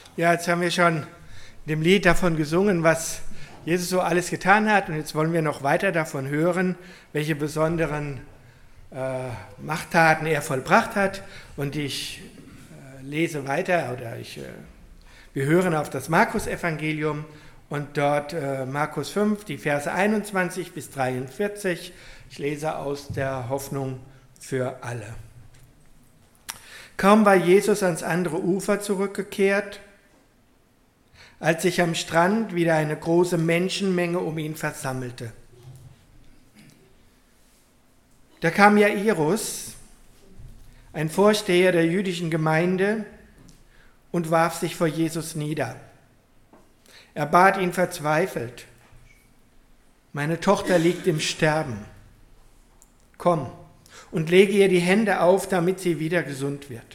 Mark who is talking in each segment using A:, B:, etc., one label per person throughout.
A: Ja, jetzt haben wir schon in dem Lied davon gesungen, was Jesus so alles getan hat. Und jetzt wollen wir noch weiter davon hören, welche besonderen Machttaten er vollbracht hat. Und ich lese weiter, wir hören auf das Markus-Evangelium und dort Markus 5, die Verse 21 bis 43. Ich lese aus der Hoffnung für alle. Kaum war Jesus ans andere Ufer zurückgekehrt, als sich am Strand wieder eine große Menschenmenge um ihn versammelte. Da kam Jairus, ein Vorsteher der jüdischen Gemeinde, und warf sich vor Jesus nieder. Er bat ihn verzweifelt: Meine Tochter liegt im Sterben. Komm und lege ihr die Hände auf, damit sie wieder gesund wird.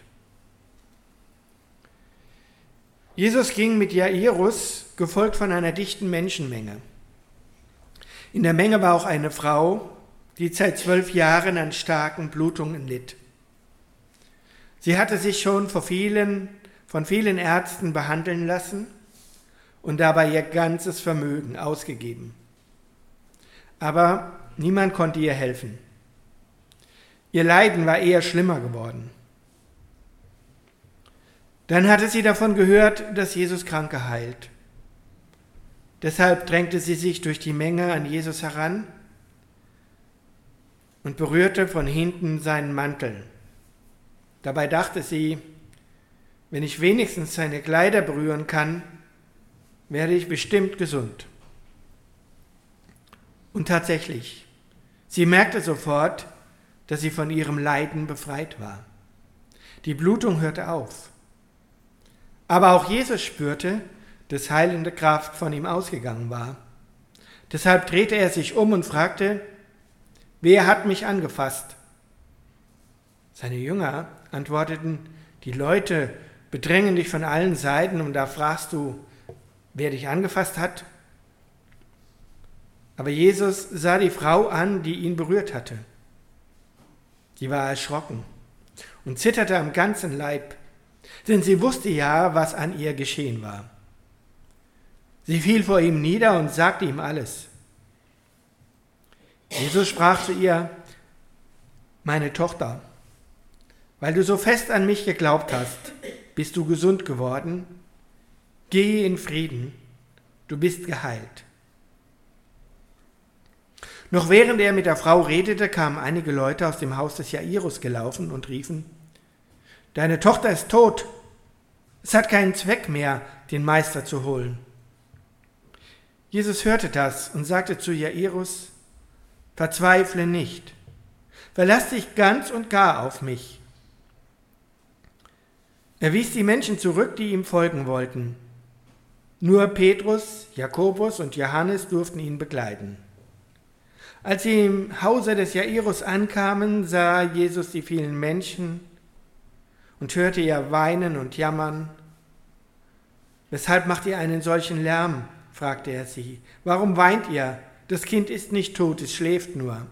A: Jesus ging mit Jairus, gefolgt von einer dichten Menschenmenge. In der Menge war auch eine Frau, die seit 12 Jahren an starken Blutungen litt. Sie hatte sich schon von vielen Ärzten behandeln lassen und dabei ihr ganzes Vermögen ausgegeben. Aber niemand konnte ihr helfen. Ihr Leiden war eher schlimmer geworden. Dann hatte sie davon gehört, dass Jesus Kranke heilt. Deshalb drängte sie sich durch die Menge an Jesus heran und berührte von hinten seinen Mantel. Dabei dachte sie: Wenn ich wenigstens seine Kleider berühren kann, werde ich bestimmt gesund. Und tatsächlich, sie merkte sofort, dass sie von ihrem Leiden befreit war. Die Blutung hörte auf. Aber auch Jesus spürte, dass heilende Kraft von ihm ausgegangen war. Deshalb drehte er sich um und fragte: Wer hat mich angefasst? Seine Jünger antworteten: Die Leute bedrängen dich von allen Seiten und da fragst du, wer dich angefasst hat? Aber Jesus sah die Frau an, die ihn berührt hatte. Sie war erschrocken und zitterte am ganzen Leib, denn sie wusste ja, was an ihr geschehen war. Sie fiel vor ihm nieder und sagte ihm alles. Jesus sprach zu ihr: Meine Tochter, weil du so fest an mich geglaubt hast, bist du gesund geworden. Gehe in Frieden, du bist geheilt. Noch während er mit der Frau redete, kamen einige Leute aus dem Haus des Jairus gelaufen und riefen: Deine Tochter ist tot. Es hat keinen Zweck mehr, den Meister zu holen. Jesus hörte das und sagte zu Jairus: Verzweifle nicht, verlass dich ganz und gar auf mich. Er wies die Menschen zurück, die ihm folgen wollten. Nur Petrus, Jakobus und Johannes durften ihn begleiten. Als sie im Hause des Jairus ankamen, sah Jesus die vielen Menschen und hörte ihr weinen und jammern. Weshalb macht ihr einen solchen Lärm? Fragte er sie. Warum weint ihr? Das Kind ist nicht tot, es schläft nur.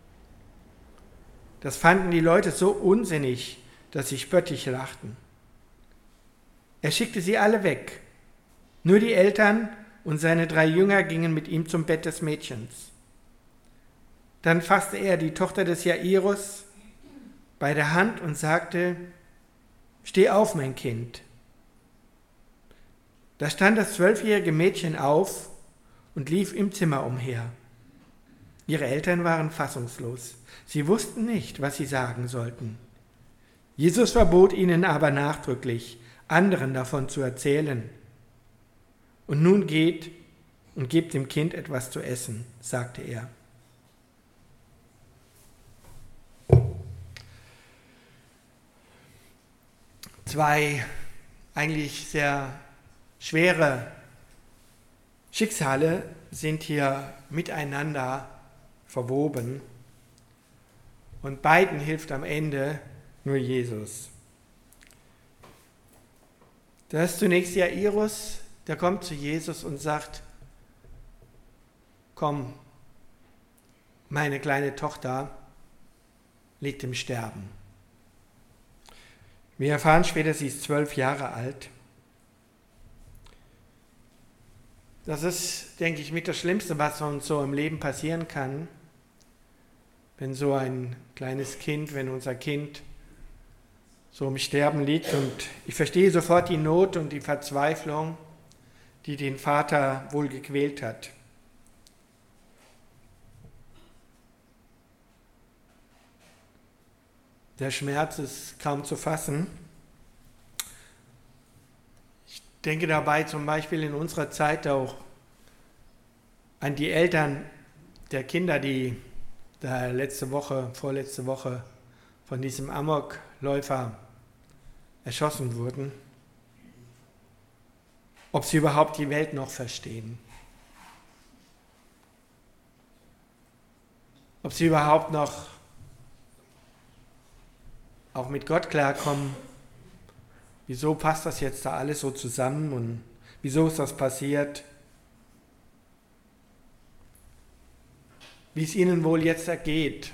A: Das fanden die Leute so unsinnig, dass sie spöttisch lachten. Er schickte sie alle weg. Nur die Eltern und seine 3 Jünger gingen mit ihm zum Bett des Mädchens. Dann fasste er die Tochter des Jairus bei der Hand und sagte: Steh auf, mein Kind. Da stand das 12-jährige Mädchen auf und lief im Zimmer umher. Ihre Eltern waren fassungslos. Sie wussten nicht, was sie sagen sollten. Jesus verbot ihnen aber nachdrücklich, anderen davon zu erzählen. Und nun geht und gebt dem Kind etwas zu essen, sagte er. Zwei eigentlich sehr schwere Schicksale sind hier miteinander verwoben und beiden hilft am Ende nur Jesus. Da ist zunächst Jairus, der kommt zu Jesus und sagt: Komm, meine kleine Tochter liegt im Sterben. Wir erfahren später, sie ist 12 Jahre alt. Das ist, denke ich, mit das Schlimmste, was uns so im Leben passieren kann, wenn so ein kleines Kind, wenn unser Kind so im Sterben liegt. Und ich verstehe sofort die Not und die Verzweiflung, die den Vater wohl gequält hat. Der Schmerz ist kaum zu fassen. Ich denke dabei zum Beispiel in unserer Zeit auch an die Eltern der Kinder, die da vorletzte Woche von diesem Amokläufer erschossen wurden. Ob sie überhaupt die Welt noch verstehen. Ob sie überhaupt noch auch mit Gott klarkommen. Wieso passt das jetzt da alles so zusammen und wieso ist das passiert? Wie es ihnen wohl jetzt ergeht.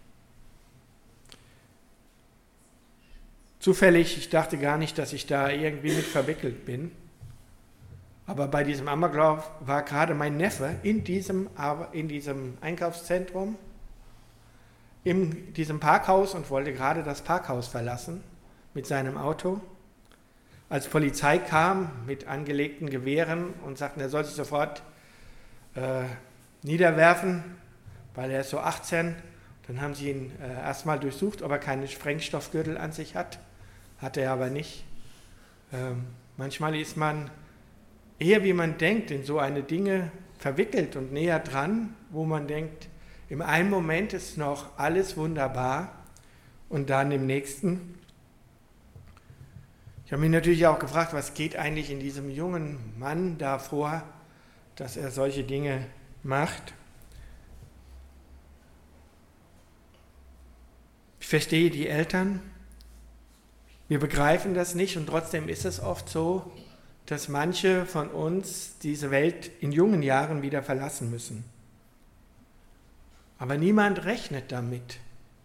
A: Zufällig, ich dachte gar nicht, dass ich da irgendwie mit verwickelt bin. Aber bei diesem Amoklauf war gerade mein Neffe in diesem Einkaufszentrum, in diesem Parkhaus und wollte gerade das Parkhaus verlassen mit seinem Auto. Als Polizei kam mit angelegten Gewehren und sagten, er soll sich sofort niederwerfen, weil er ist so 18. Dann haben sie ihn erstmal durchsucht, ob er keinen Sprengstoffgürtel an sich hat. Hatte er aber nicht. Manchmal ist man eher, wie man denkt, in so eine Dinge verwickelt und näher dran, wo man denkt, im einen Moment ist noch alles wunderbar und dann im nächsten. Ich habe mich natürlich auch gefragt, was geht eigentlich in diesem jungen Mann da vor, dass er solche Dinge macht. Ich verstehe die Eltern, wir begreifen das nicht und trotzdem ist es oft so, dass manche von uns diese Welt in jungen Jahren wieder verlassen müssen. Aber niemand rechnet damit.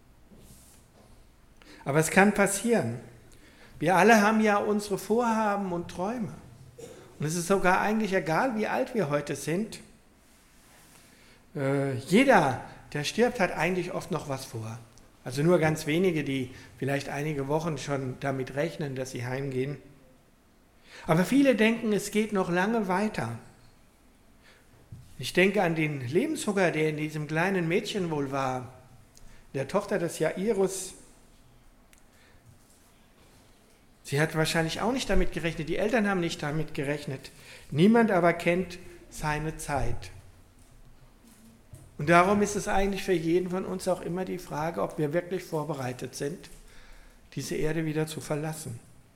A: Aber es kann passieren. Wir alle haben ja unsere Vorhaben und Träume. Und es ist sogar eigentlich egal, wie alt wir heute sind. Jeder, der stirbt, hat eigentlich oft noch was vor. Also nur ganz wenige, die vielleicht einige Wochen schon damit rechnen, dass sie heimgehen. Aber viele denken, es geht noch lange weiter. Ich denke an den Lebenshunger, der in diesem kleinen Mädchen wohl war, der Tochter des Jairus. Sie hat wahrscheinlich auch nicht damit gerechnet, die Eltern haben nicht damit gerechnet. Niemand aber kennt seine Zeit. Und darum ist es eigentlich für jeden von uns auch immer die Frage, ob wir wirklich vorbereitet sind, diese Erde wieder zu verlassen.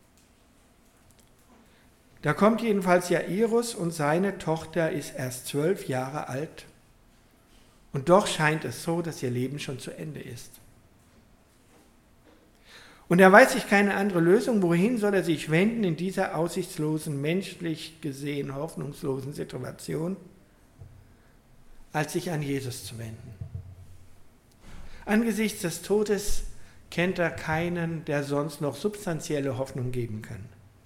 A: Da kommt jedenfalls Jairus und seine Tochter ist erst 12 Jahre alt. Und doch scheint es so, dass ihr Leben schon zu Ende ist. Und er weiß sich keine andere Lösung. Wohin soll er sich wenden in dieser aussichtslosen, menschlich gesehen hoffnungslosen Situation, als sich an Jesus zu wenden? Angesichts des Todes kennt er keinen, der sonst noch substanzielle Hoffnung geben kann.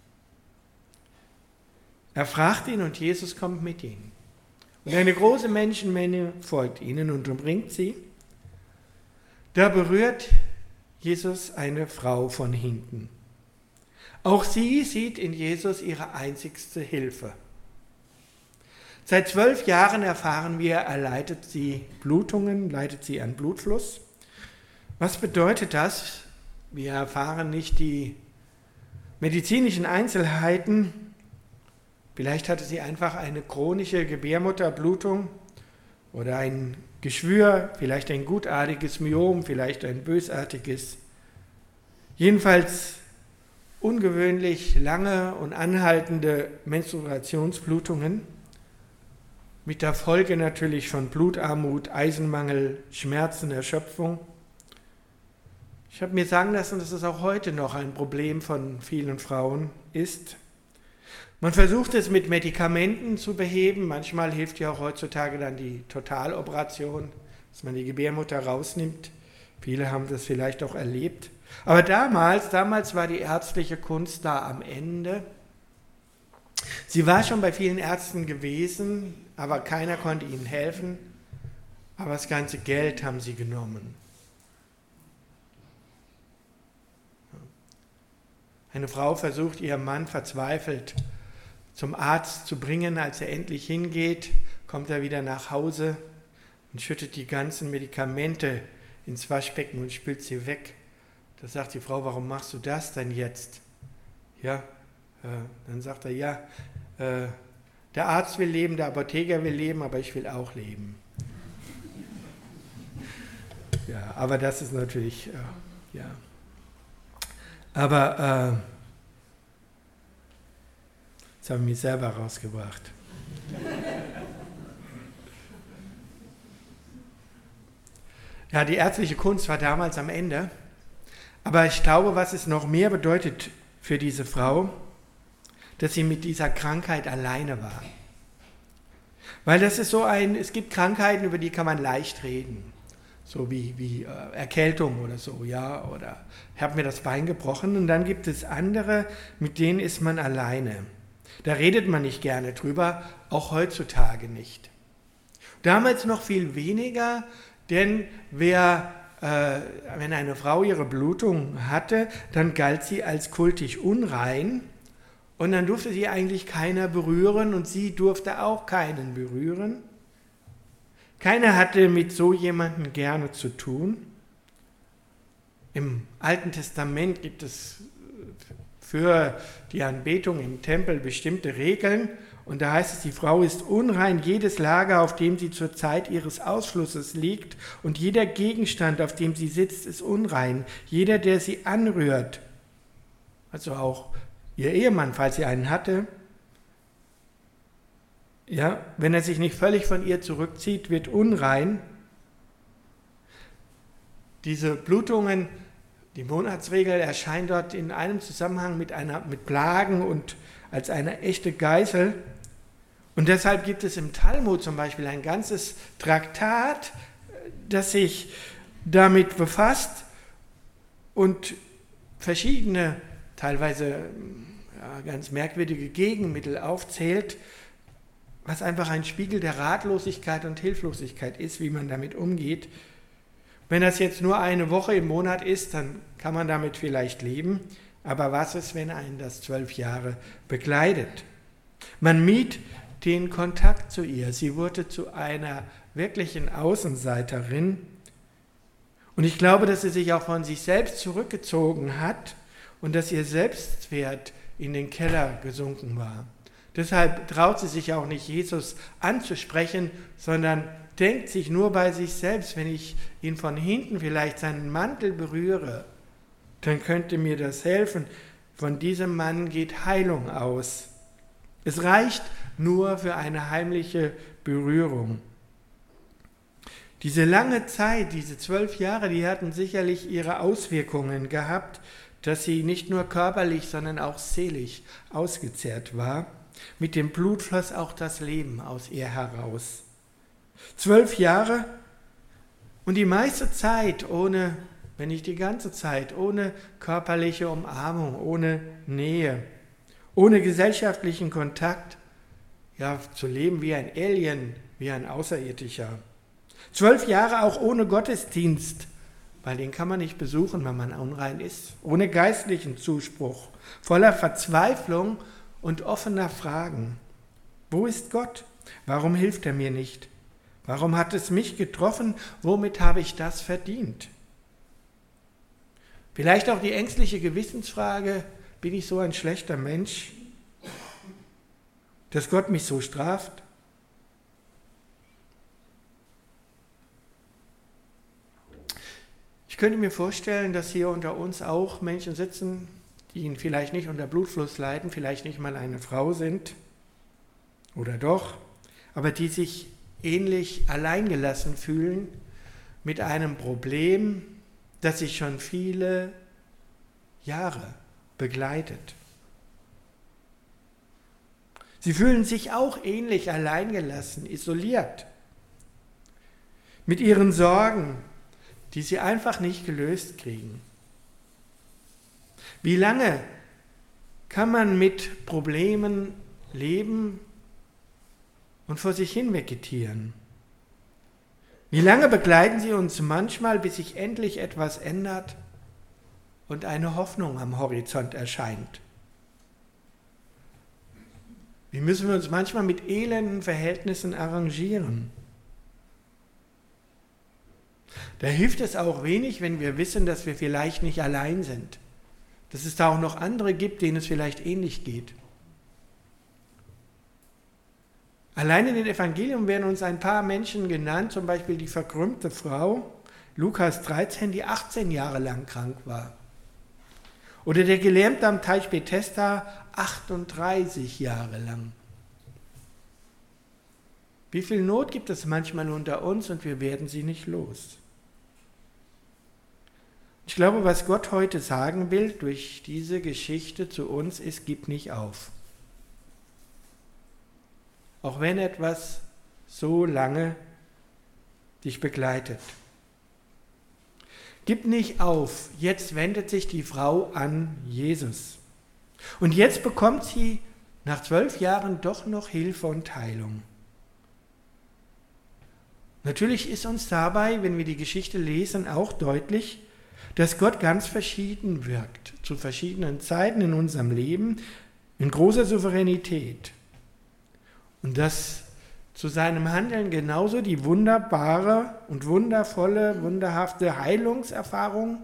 A: Er fragt ihn und Jesus kommt mit ihnen. Und eine große Menschenmenge folgt ihnen und umringt sie. Da berührt Jesus eine Frau von hinten. Auch sie sieht in Jesus ihre einzigste Hilfe. Seit 12 Jahren erfahren wir, er leidet sie Blutungen, leidet sie an Blutfluss. Was bedeutet das? Wir erfahren nicht die medizinischen Einzelheiten. Vielleicht hatte sie einfach eine chronische Gebärmutterblutung oder ein Geschwür, vielleicht ein gutartiges Myom, vielleicht ein bösartiges. Jedenfalls ungewöhnlich lange und anhaltende Menstruationsblutungen mit der Folge natürlich von Blutarmut, Eisenmangel, Schmerzen, Erschöpfung. Ich habe mir sagen lassen, dass es auch heute noch ein Problem von vielen Frauen ist. Man versucht es mit Medikamenten zu beheben. Manchmal hilft ja auch heutzutage dann die Totaloperation, dass man die Gebärmutter rausnimmt. Viele haben das vielleicht auch erlebt. Aber damals war die ärztliche Kunst da am Ende. Sie war schon bei vielen Ärzten gewesen, aber keiner konnte ihnen helfen. Aber das ganze Geld haben sie genommen. Eine Frau versucht, ihren Mann verzweifelt zum Arzt zu bringen. Als er endlich hingeht, kommt er wieder nach Hause und schüttet die ganzen Medikamente ins Waschbecken und spült sie weg. Da sagt die Frau, warum machst du das denn jetzt? Ja, dann sagt er, ja, der Arzt will leben, der Apotheker will leben, aber ich will auch leben. Ja, aber das ist natürlich, ja. Aber jetzt habe ich mich selber rausgebracht. Ja, die ärztliche Kunst war damals am Ende. Aber ich glaube, was es noch mehr bedeutet für diese Frau, dass sie mit dieser Krankheit alleine war. Weil das ist es gibt Krankheiten, über die kann man leicht reden. So wie Erkältung oder so, ja, oder ich habe mir das Bein gebrochen. Und dann gibt es andere, mit denen ist man alleine. Da redet man nicht gerne drüber, auch heutzutage nicht. Damals noch viel weniger, denn wenn eine Frau ihre Blutung hatte, dann galt sie als kultisch unrein und dann durfte sie eigentlich keiner berühren und sie durfte auch keinen berühren. Keiner hatte mit so jemandem gerne zu tun. Im Alten Testament gibt es für die Anbetung im Tempel bestimmte Regeln. Und da heißt es, die Frau ist unrein, jedes Lager, auf dem sie zur Zeit ihres Ausflusses liegt, und jeder Gegenstand, auf dem sie sitzt, ist unrein. Jeder, der sie anrührt, also auch ihr Ehemann, falls sie einen hatte, ja, wenn er sich nicht völlig von ihr zurückzieht, wird unrein. Diese Blutungen, die Monatsregel erscheint dort in einem Zusammenhang mit Plagen und als eine echte Geißel. Und deshalb gibt es im Talmud zum Beispiel ein ganzes Traktat, das sich damit befasst und verschiedene, teilweise ganz merkwürdige Gegenmittel aufzählt, was einfach ein Spiegel der Ratlosigkeit und Hilflosigkeit ist, wie man damit umgeht. Wenn das jetzt nur eine Woche im Monat ist, dann kann man damit vielleicht leben. Aber was ist, wenn einen das 12 Jahre begleitet? Man mied den Kontakt zu ihr. Sie wurde zu einer wirklichen Außenseiterin. Und ich glaube, dass sie sich auch von sich selbst zurückgezogen hat und dass ihr Selbstwert in den Keller gesunken war. Deshalb traut sie sich auch nicht, Jesus anzusprechen, sondern denkt sich nur bei sich selbst, wenn ich ihn von hinten vielleicht seinen Mantel berühre, dann könnte mir das helfen. Von diesem Mann geht Heilung aus. Es reicht nur für eine heimliche Berührung. Diese lange Zeit, diese 12 Jahre, die hatten sicherlich ihre Auswirkungen gehabt, dass sie nicht nur körperlich, sondern auch seelisch ausgezehrt war. Mit dem Blut floss auch das Leben aus ihr heraus. 12 Jahre und die meiste Zeit ohne, wenn nicht die ganze Zeit, ohne körperliche Umarmung, ohne Nähe, ohne gesellschaftlichen Kontakt, ja, zu leben wie ein Alien, wie ein Außerirdischer. 12 Jahre auch ohne Gottesdienst, weil den kann man nicht besuchen, wenn man unrein ist, ohne geistlichen Zuspruch, voller Verzweiflung und offener Fragen. Wo ist Gott? Warum hilft er mir nicht? Warum hat es mich getroffen? Womit habe ich das verdient? Vielleicht auch die ängstliche Gewissensfrage, bin ich so ein schlechter Mensch, dass Gott mich so straft? Ich könnte mir vorstellen, dass hier unter uns auch Menschen sitzen, die ihn vielleicht nicht unter Blutfluss leiden, vielleicht nicht mal eine Frau sind oder doch, aber die sich ähnlich alleingelassen fühlen mit einem Problem, das sich schon viele Jahre begleitet. Sie fühlen sich auch ähnlich alleingelassen, isoliert, mit ihren Sorgen, die sie einfach nicht gelöst kriegen. Wie lange kann man mit Problemen leben und vor sich hin vegetieren? Wie lange begleiten sie uns manchmal, bis sich endlich etwas ändert und eine Hoffnung am Horizont erscheint? Wie müssen wir uns manchmal mit elenden Verhältnissen arrangieren? Da hilft es auch wenig, wenn wir wissen, dass wir vielleicht nicht allein sind, dass es da auch noch andere gibt, denen es vielleicht ähnlich geht. Allein in den Evangelium werden uns ein paar Menschen genannt, zum Beispiel die verkrümmte Frau, Lukas 13, die 18 Jahre lang krank war. Oder der Gelähmte am Teich Bethesda, 38 Jahre lang. Wie viel Not gibt es manchmal unter uns und wir werden sie nicht los? Ich glaube, was Gott heute sagen will durch diese Geschichte zu uns ist, gib nicht auf. Auch wenn etwas so lange dich begleitet. Gib nicht auf, jetzt wendet sich die Frau an Jesus. Und jetzt bekommt sie nach 12 Jahren doch noch Hilfe und Heilung. Natürlich ist uns dabei, wenn wir die Geschichte lesen, auch deutlich, dass Gott ganz verschieden wirkt, zu verschiedenen Zeiten in unserem Leben, in großer Souveränität. Und dass zu seinem Handeln genauso die wunderbare und wundervolle, wunderhafte Heilungserfahrung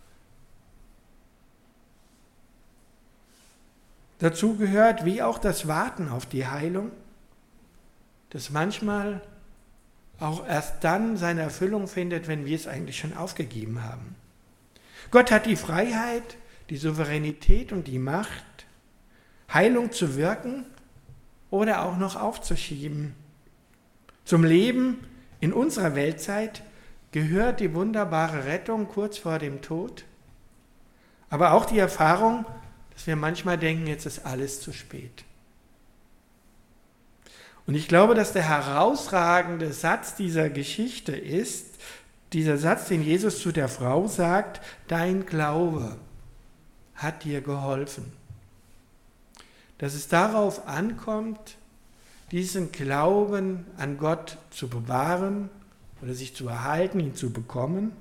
A: dazu gehört, wie auch das Warten auf die Heilung, das manchmal auch erst dann seine Erfüllung findet, wenn wir es eigentlich schon aufgegeben haben. Gott hat die Freiheit, die Souveränität und die Macht, Heilung zu wirken oder auch noch aufzuschieben. Zum Leben in unserer Weltzeit gehört die wunderbare Rettung kurz vor dem Tod, aber auch die Erfahrung, dass wir manchmal denken, jetzt ist alles zu spät. Und ich glaube, dass der herausragende Satz dieser Geschichte ist, dieser Satz, den Jesus zu der Frau sagt, dein Glaube hat dir geholfen. Dass es darauf ankommt, diesen Glauben an Gott zu bewahren oder sich zu erhalten, ihn zu bekommen.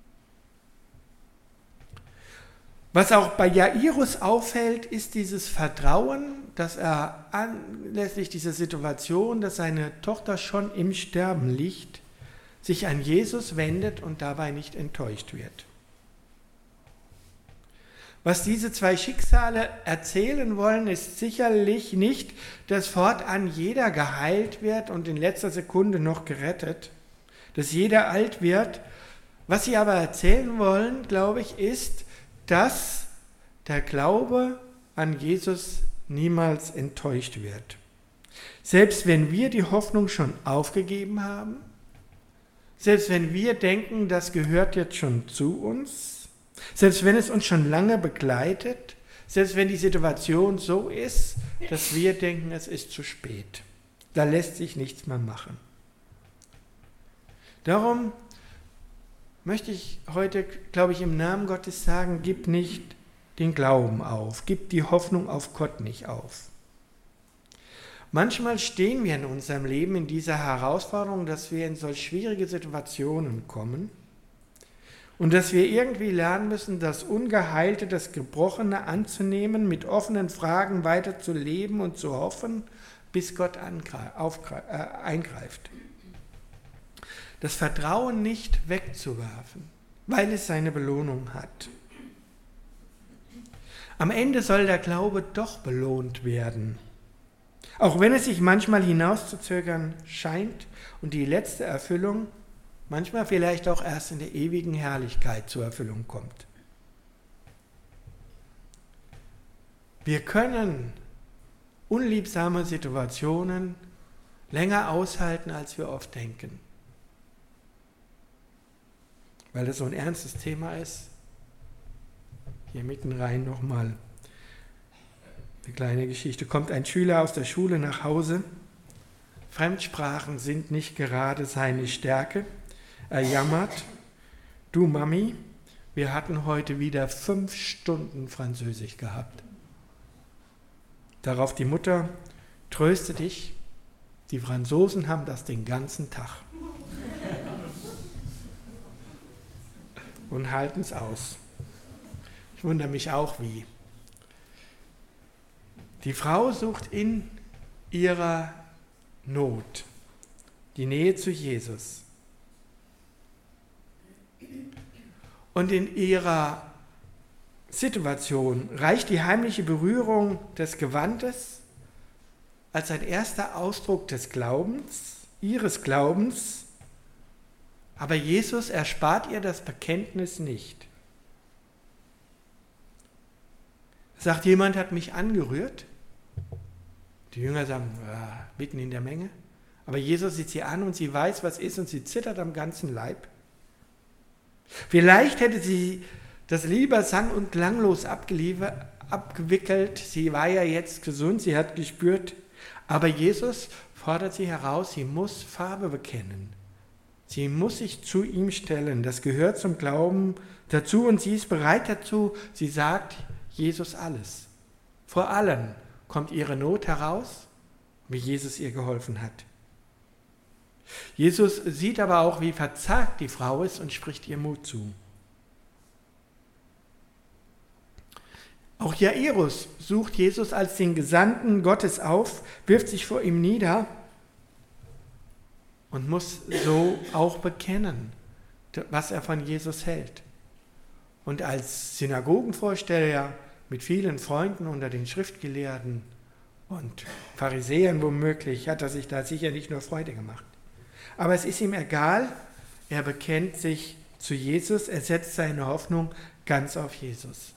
A: Was auch bei Jairus auffällt, ist dieses Vertrauen, dass er anlässlich dieser Situation, dass seine Tochter schon im Sterben liegt, sich an Jesus wendet und dabei nicht enttäuscht wird. Was diese zwei Schicksale erzählen wollen, ist sicherlich nicht, dass fortan jeder geheilt wird und in letzter Sekunde noch gerettet, dass jeder alt wird. Was sie aber erzählen wollen, glaube ich, ist, dass der Glaube an Jesus niemals enttäuscht wird. Selbst wenn wir die Hoffnung schon aufgegeben haben, selbst wenn wir denken, das gehört jetzt schon zu uns, selbst wenn es uns schon lange begleitet, selbst wenn die Situation so ist, dass wir denken, es ist zu spät. Da lässt sich nichts mehr machen. Darum möchte ich heute, glaube ich, im Namen Gottes sagen, gib nicht den Glauben auf, gib die Hoffnung auf Gott nicht auf. Manchmal stehen wir in unserem Leben in dieser Herausforderung, dass wir in solch schwierige Situationen kommen und dass wir irgendwie lernen müssen, das Ungeheilte, das Gebrochene anzunehmen, mit offenen Fragen weiter zu leben und zu hoffen, bis Gott eingreift. Das Vertrauen nicht wegzuwerfen, weil es seine Belohnung hat. Am Ende soll der Glaube doch belohnt werden. Auch wenn es sich manchmal hinauszuzögern scheint und die letzte Erfüllung manchmal vielleicht auch erst in der ewigen Herrlichkeit zur Erfüllung kommt. Wir können unliebsame Situationen länger aushalten, als wir oft denken. Weil das so ein ernstes Thema ist. Hier mitten rein nochmal eine kleine Geschichte. Kommt ein Schüler aus der Schule nach Hause. Fremdsprachen sind nicht gerade seine Stärke. Er jammert. Du Mami, wir hatten heute wieder 5 Stunden Französisch gehabt. Darauf die Mutter, tröste dich, die Franzosen haben das den ganzen Tag und halten es aus. Ich wundere mich auch, wie. Die Frau sucht in ihrer Not die Nähe zu Jesus. Und in ihrer Situation reicht die heimliche Berührung des Gewandes als ein erster Ausdruck des Glaubens, ihres Glaubens, aber Jesus erspart ihr das Bekenntnis nicht. Sagt, jemand hat mich angerührt. Die Jünger sagen, mitten in der Menge. Aber Jesus sieht sie an und sie weiß, was ist und sie zittert am ganzen Leib. Vielleicht hätte sie das lieber sang- und klanglos abgewickelt. Sie war ja jetzt gesund, sie hat gespürt. Aber Jesus fordert sie heraus, sie muss Farbe bekennen. Sie muss sich zu ihm stellen. Das gehört zum Glauben dazu und sie ist bereit dazu. Sie sagt Jesus alles. Vor allem kommt ihre Not heraus, wie Jesus ihr geholfen hat. Jesus sieht aber auch, wie verzagt die Frau ist und spricht ihr Mut zu. Auch Jairus sucht Jesus als den Gesandten Gottes auf, wirft sich vor ihm nieder und muss so auch bekennen, was er von Jesus hält. Und als Synagogenvorsteher mit vielen Freunden unter den Schriftgelehrten und Pharisäern womöglich, hat er sich da sicher nicht nur Freude gemacht. Aber es ist ihm egal, er bekennt sich zu Jesus, er setzt seine Hoffnung ganz auf Jesus.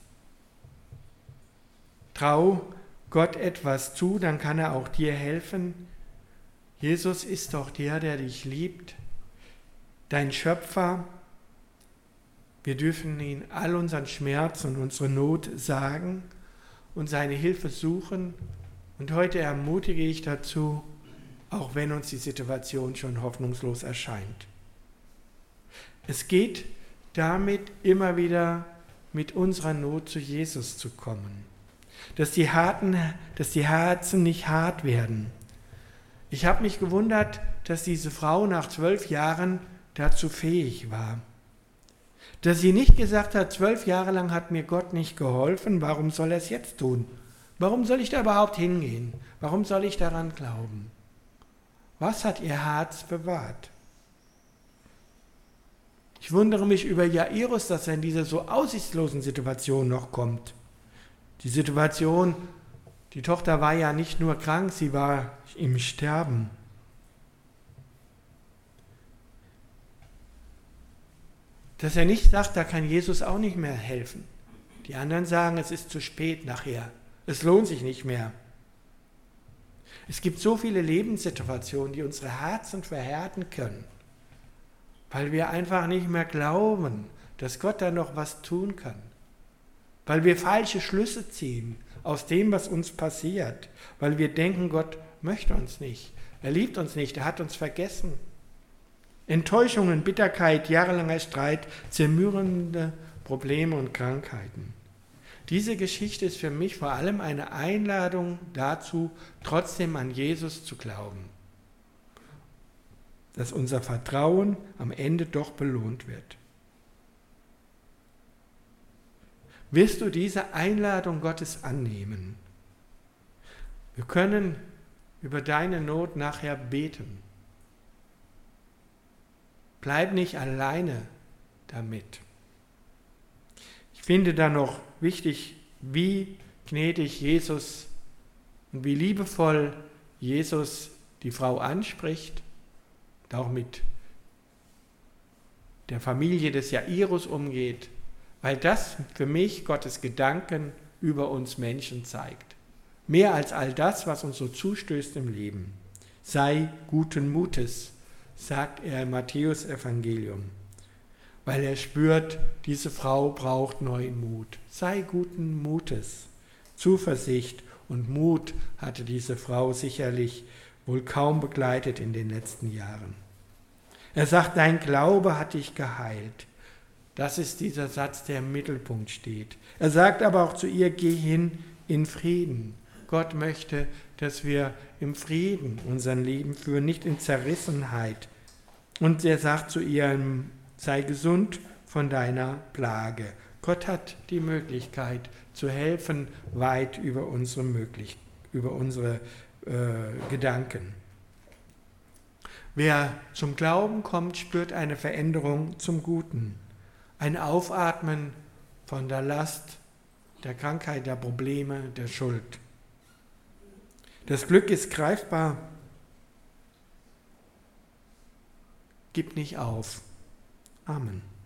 A: Trau Gott etwas zu, dann kann er auch dir helfen. Jesus ist doch der dich liebt, dein Schöpfer. Wir dürfen ihn all unseren Schmerz und unsere Not sagen und seine Hilfe suchen. Und heute ermutige ich dazu, auch wenn uns die Situation schon hoffnungslos erscheint. Es geht damit immer wieder mit unserer Not zu Jesus zu kommen. Dass die Herzen nicht hart werden. Ich habe mich gewundert, dass diese Frau nach 12 Jahren dazu fähig war. Dass sie nicht gesagt hat, 12 Jahre lang hat mir Gott nicht geholfen, warum soll er es jetzt tun? Warum soll ich da überhaupt hingehen? Warum soll ich daran glauben? Was hat ihr Herz bewahrt? Ich wundere mich über Jairus, dass er in diese so aussichtslosen Situation noch kommt. Die Situation, die Tochter war ja nicht nur krank, sie war im Sterben. Dass er nicht sagt, da kann Jesus auch nicht mehr helfen. Die anderen sagen, es ist zu spät nachher, es lohnt sich nicht mehr. Es gibt so viele Lebenssituationen, die unsere Herzen verhärten können, weil wir einfach nicht mehr glauben, dass Gott da noch was tun kann. Weil wir falsche Schlüsse ziehen aus dem, was uns passiert. Weil wir denken, Gott möchte uns nicht. Er liebt uns nicht, er hat uns vergessen. Enttäuschungen, Bitterkeit, jahrelanger Streit, zermürbende Probleme und Krankheiten. Diese Geschichte ist für mich vor allem eine Einladung dazu, trotzdem an Jesus zu glauben. Dass unser Vertrauen am Ende doch belohnt wird. Wirst du diese Einladung Gottes annehmen? Wir können über deine Not nachher beten. Bleib nicht alleine damit. Ich finde da noch wichtig, wie gnädig Jesus und wie liebevoll Jesus die Frau anspricht, und auch mit der Familie des Jairus umgeht, weil das für mich Gottes Gedanken über uns Menschen zeigt. Mehr als all das, was uns so zustößt im Leben. Sei guten Mutes, sagt er im Matthäus-Evangelium, weil er spürt, diese Frau braucht neuen Mut. Sei guten Mutes. Zuversicht und Mut hatte diese Frau sicherlich wohl kaum begleitet in den letzten Jahren. Er sagt, dein Glaube hat dich geheilt. Das ist dieser Satz, der im Mittelpunkt steht. Er sagt aber auch zu ihr, geh hin in Frieden. Gott möchte, dass wir im Frieden unser Leben führen, nicht in Zerrissenheit. Und er sagt zu ihr, sei gesund von deiner Plage. Gott hat die Möglichkeit zu helfen, weit über unsere Gedanken. Wer zum Glauben kommt, spürt eine Veränderung zum Guten. Ein Aufatmen von der Last, der Krankheit, der Probleme, der Schuld. Das Glück ist greifbar. Gib nicht auf. Amen.